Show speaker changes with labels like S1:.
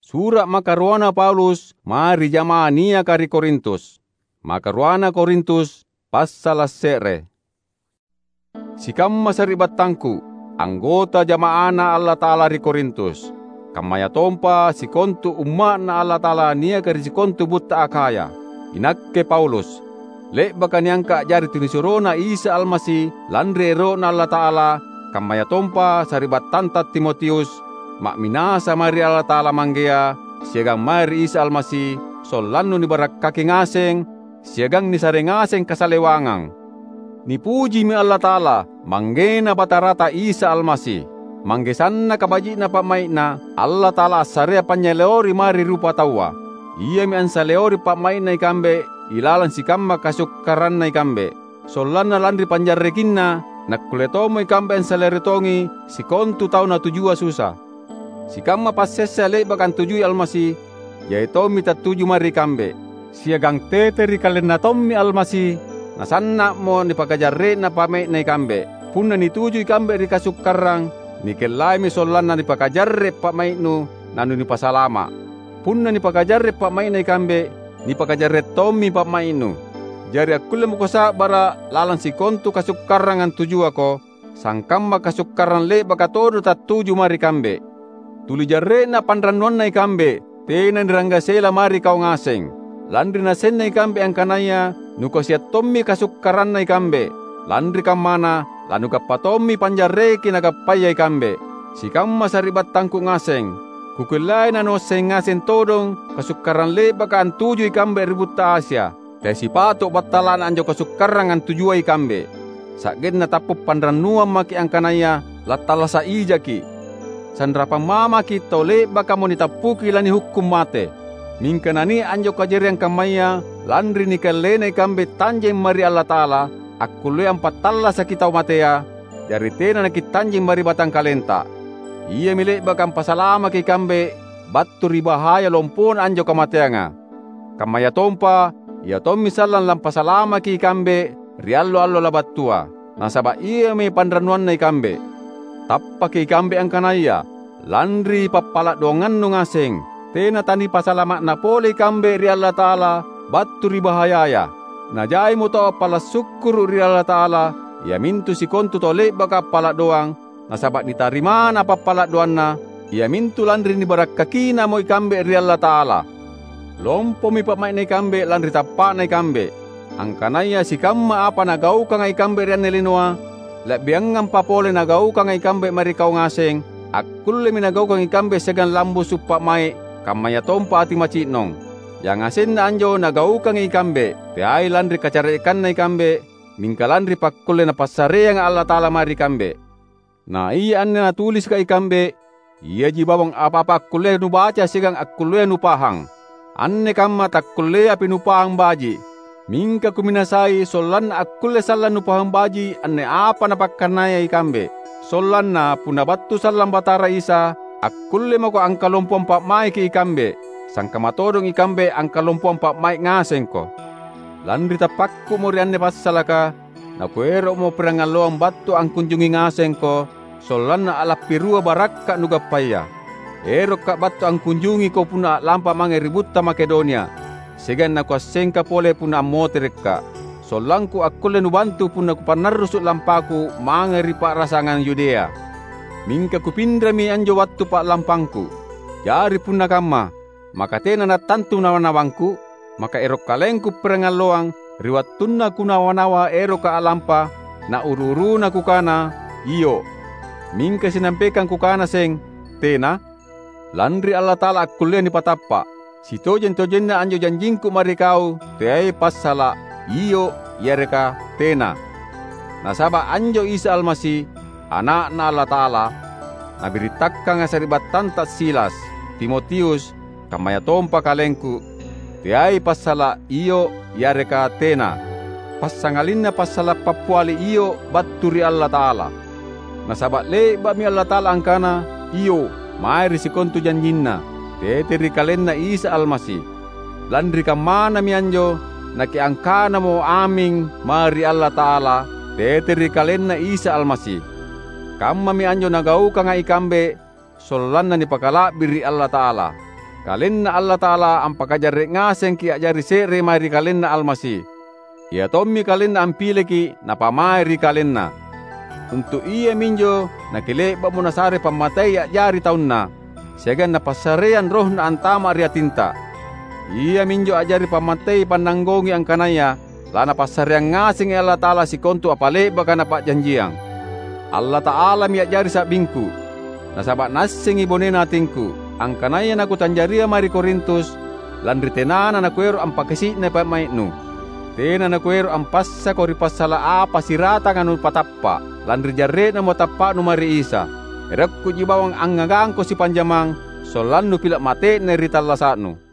S1: Surat makaruana Paulus mari jamaah nia kari Korintus. Makaruana Korintus pasal sere. Sikamma saribatangku, anggota jamaahna Allah Ta'ala ri Korintus. Kamaya tompa sikontu umatna Allah Ta'ala nia kari sikontu butta Akaya. Inakke Paulus. Lek baka niangka jari tinisurona Isa Almasih landre erona Allah Ta'ala. Kamaya tompa saribatanta Timotius. Mak minasa mari Allah Ta'ala manggea, siagang mari Isa Almasih, solannu ni barak kaki ngaseng, siagang ni sare ngaseng kasalewangang. Nipuji mi Allah Ta'ala, manggena batarata Isa Almasih, manggesanna kabajina pamaina, Allah Ta'ala sarea panyaleori mari rupa tawa. Ia mi ansaleori pamaina ikambe, ilalan sikamma kasukkaranna ikambe, solanna landri panjarrekinna, nakkuletomo ikambe ansaleretongi, sikontu tauna tujua susah. Sikamma passessa lek bakan tujui Almasih, yaitu mita tuju mari kambe. Siagang teteri kalena tommi Almasih, nasanna mo ni pagajarre na pame na ikambe. Punna ni tuju ikambe ri kasukkarang, ni kelai mi sollanna ni pagajarre pamai nu, nanu ni pasalama. Punna ni pagajarre pamai na ikambe, ni pagajarre tommi pamai nu. Jari akulle mo kosa bara lalan si kontu kasukkarangan tuju ako, sangkamma kasukkaran lek bakatodo tat tuju mari kambe. Tuli jarre na panranuan na ikambe, tena nirangga sela mari kau ngaseng. Landri na sen na ikambe ang kanaya, nuko siya tommi kasukkaran na ikambe. Landri kamana, lanu kapatommi panjarre kinagapaya ikambe. Sikamma saribat tangku ngaseng. Kukulay na no seng ngaseng todong, kasukkaran le baka ang tuju ikambe ributta Asia. Kaya si pato batalan anjo kasukkaran ang tujuwa ikambe. Sakit na tapop panranuan maki ang kanaya, latala sa ijaki. Sandrapang mama kita le baka mo nitapuki lani hukum mate. Mingkanani anjo kajeriang kamaya landri ni kalena ikambe tanjeng mari Allah Ta'ala. Aku le ampat talla sa kita matea. Dari tena na kitanjeng mari batang kalenta. Ia milik baka pasalama ki ikambe batu ribahaya lompon anjo kamateanga. Kamaya tompa ia tommi salan lampasalama ki ikambe riallo-allo labattua. Nasaba ia me pandranuan na ikambe. Tappa ke ikambe ang kanaya, landri papalak dongan nu ngaseng, tena tani pasalamat na pole ikambe ri Allah Ta'ala, batu ribahayaya. Najai mo to pala syukur ri Allah Ta'ala, ia mintu si kontu tole baka palak doang, nasabat nitarima na papalak doan na, ia mintu landri ni barak kakina mo ikambe ri Allah Ta'ala. Lompo mi pamay na ikambe landri tappa na ikambe, ang kanaya si kamma apa nagau ka nga ikambe ri anelinoa, Labiangan papole nagau kang ikambe marikaw ngaseng, akulle minagaw kang ikambe segan lambo supa mai, kamaya tompa ati macinong. Yang asin na anjo nagau kang ikambe, te ay landri kacarekan na ikambe, mingkalandri pakulle na pasare yang Allah Ta'ala mari ikambe. Na iya anne na tulis ka ikambe, iya jibawang apa-apa akulle nu baca segang akulle nu pahang. Anne kamma takulle api nu pahang baji. Mingka kuminasai solan akulle salan nu pahang baji anne apa napakkanaya ikambe. Solan na punabattu salam batara Isa, akulle mako angkalompon pak mai ki ikambe. Sangka matodong ikambe angkalompon pak mai ngaseng ko. Landri tapakku mo rianne passalaka, na kuero mo perangaloang battu ang kunjungi ngaseng ko, solan na alap pirua barakka nugapaya. Erok ka battu ang kunjungi ko puna lampa mange ributta Makedonia. Segan na kuasengka pole puna moterekka. Solangku akulle nubantu puna kupanarusuk lampaku mangeri pak rasangan Yudea. Mingka kupindra mi anjo wattu pak lampangku. Jari puna kamma, maka tena na tantu nawanawangku, maka erok kalengku perengaloang, riwattunna kunawanawa erok ka alampa, na uru-uru na kukana, iyo. Mingka sinampekan kukana seng, tena, landri Allah Ta'ala akulle ni patappa. Si tojen-tojen na anjo janjingku marikau, teai pasala, iyo, yareka, tena. Nasaba anjo Isa Almasih, anak na Allah Ta'ala, nabiritakka nga saribatan tat Silas, Timotius, kamaya tompa kalengku, teai pasala, iyo, yareka, tena. Pasangalin na pasala papuali iyo, baturi Allah Ta'ala. Nasaba le bami Allah Ta'ala angkana, iyo, mairi si kontu janjinna. Teteri kalen na Isa Almasih. Landri kamana mi anjo, nakiangkana mo aming mari Allah Ta'ala, teteri kalen na Isa Almasih. Kamma mi anjo nagau ka nga ikambe, solan na ni pakala biri Allah Ta'ala. Kalenna Allah Ta'ala ang pagkajarek ngaseng ki ajari sere mari kalenna almasih. Ia tommi kalenna ampile ki napamari kalenna. Untuk ia minjo nakileba mo nasare pamatay ajari taunna. Siagan napasarean roh na antama ria tinta. Ia minjo ajari pamatay pananggongi ang kanaya. La napasarean ngaseng Allah Ta'ala si kontu apaleba kana pak janjiang. Allah Ta'ala mi ajari sa bingku. Nasabat nasing ibonena tingku. Ang kanaya naku tanjaria mari Korintus, lan ritenana nakuero ang pakisi na pamaitnu. Tena nakuero ang passa ko ripasala apa sirata nganu patappa, lan rijarre na mo tappa no mari isa. Erak ko jibawang ang ngagang ko si panjamang, so lan no pilak mate na ritalasanu.